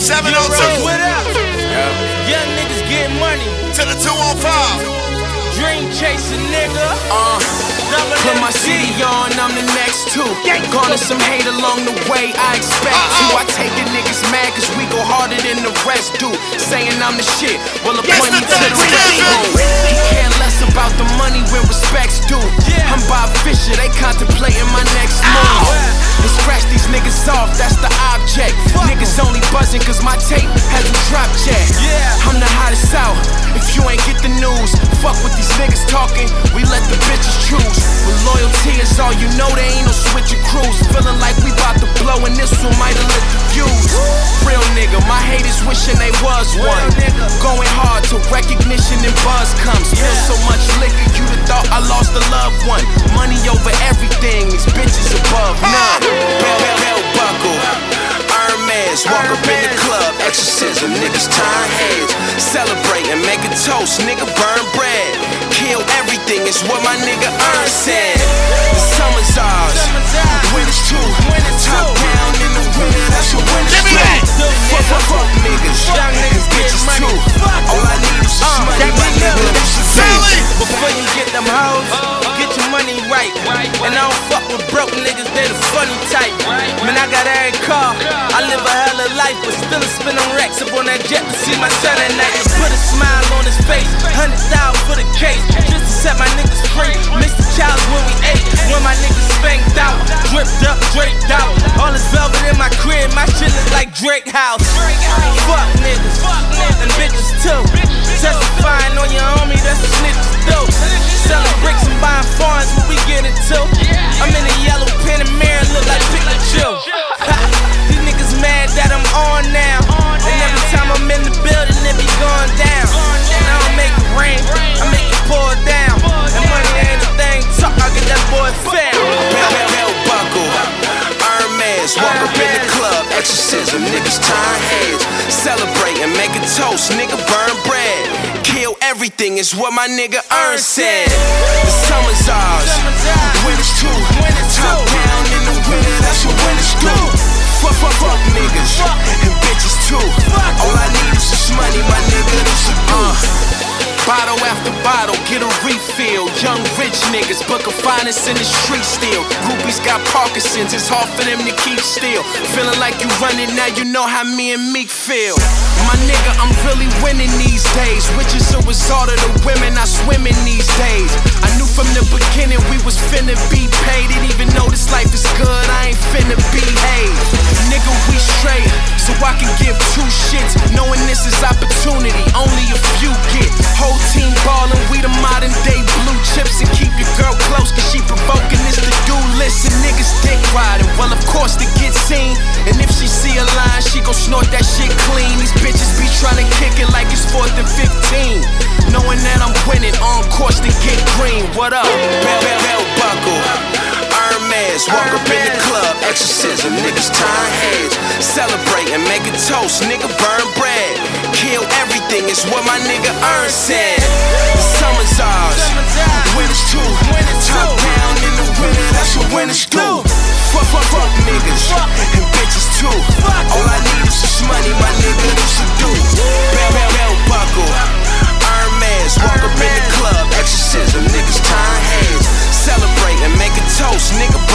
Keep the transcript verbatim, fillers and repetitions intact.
seven oh two. What up? Yeah. Young niggas get money. To the two oh five. Dream chasing nigga. Uh, put my city on, I'm the next two. Garner some hate along the way, I expect to. I take the niggas mad cause we go harder than the rest do. Saying I'm the shit, well appoint me to the restroom. He care less about the money when respect's due. I'm Bob Fisher, they contemplating my next move. And scratch these niggas off, that's the object. Niggas only buzzing cause my tape hasn't dropped yet. I'm the hottest out, if you ain't get the news. Fuck with these niggas talking, we let the bitches choose. But loyalty is all you know, there ain't no switch of crews. Feeling like we bout to blow and this one might have lit the views. Real nigga, my haters wishing they was one. Going hard till recognition and buzz comes. Spill so much liquor, you'd have thought I lost a loved one. Money over everything, these bitches above none. Bell, bell, bell buckle, Hermes, walk up in the club, exorcism, niggas tying heads. Celebrate and make a toast, nigga burn bread. Kill everything, it's what my nigga Earn said. The summer's ours, the winter's too. Top down in the winter, that's what winter's do. Fuck, fuck, fuck niggas, and bitches too. All I need is some money, my nigga, that's a Sally! Before you get them hoes, get your money right. And I don't fuck with broke niggas, they the funny type. Man, I got every car, I live a hell of life, but still I spin on racks up on that jet to see my son at night. And put a smile on his face, hundred thousand for the case, just to set my niggas free. Mister Childs when we ate, when my niggas spanked out, dripped up, draped out. All this velvet in my crib, my shit look like Drake House. Fuck niggas, and bitches too. Testifying on your homie, that's what snitches do. Selling bricks and buying farms, what we get into. I'm in a yellow Panamera, look like Pikachu. These niggas mad that I'm on now, and every time I'm in the building, it be going down. And I don't make it rain, I make it pour down. And money ain't a thing, talk, I get that boy fam. Bell, bell, bell buckle, Hermes, walk up in the club, exorcism, niggas tying heads. Celebrate and make a toast, nigga burn bread. Kill everything, is what my nigga Earn said. The summer's ours, the winter's too. Top down in the winter, that's what winters do. Fuck, fuck, fuck niggas, and bitches too. All I need is some money, my nigga, this a do. Bottle after bottle, get a refill. Young rich niggas, book of finest in the street still. Groupies got Parkinson's, it's hard for them to keep still. Feeling like you running now, you know how me and Meek feel. My nigga, I'm really winning these days, which is a result of the women I swim in these days. I knew from the beginning we was finna be paid. Didn't even know this life is good, I ain't finna behave. Nigga, we straight, so I can give two shits, knowing this is opportunity, only a few get. Whole team ballin', we the modern day blue chips. And keep your girl close, cause she provoking this to-do list. And niggas dick riding, well of course to get seen. And if she see a line, she gon' snort that shit clean. These bitches be tryna kick it like it's fourth and fifteen, knowing that I'm winning, on course to get green. What up? Bell, bell, bell buckle, Hermes, walk up in the club, exorcism, niggas tying heads. Celebrate and make a toast, nigga burn bread. Kill everything, is what my nigga Earn said. The summer's ours, the winter's too. Top down in the winter, that's what winters do. Fuck, fuck, fuck niggas, and bitches too. All I need is some money, my nigga, this a do. Bell, bell, bell buckle, Hermes, walk up in the club, exorcism, niggas tying heads. Celebrate and make a toast, nigga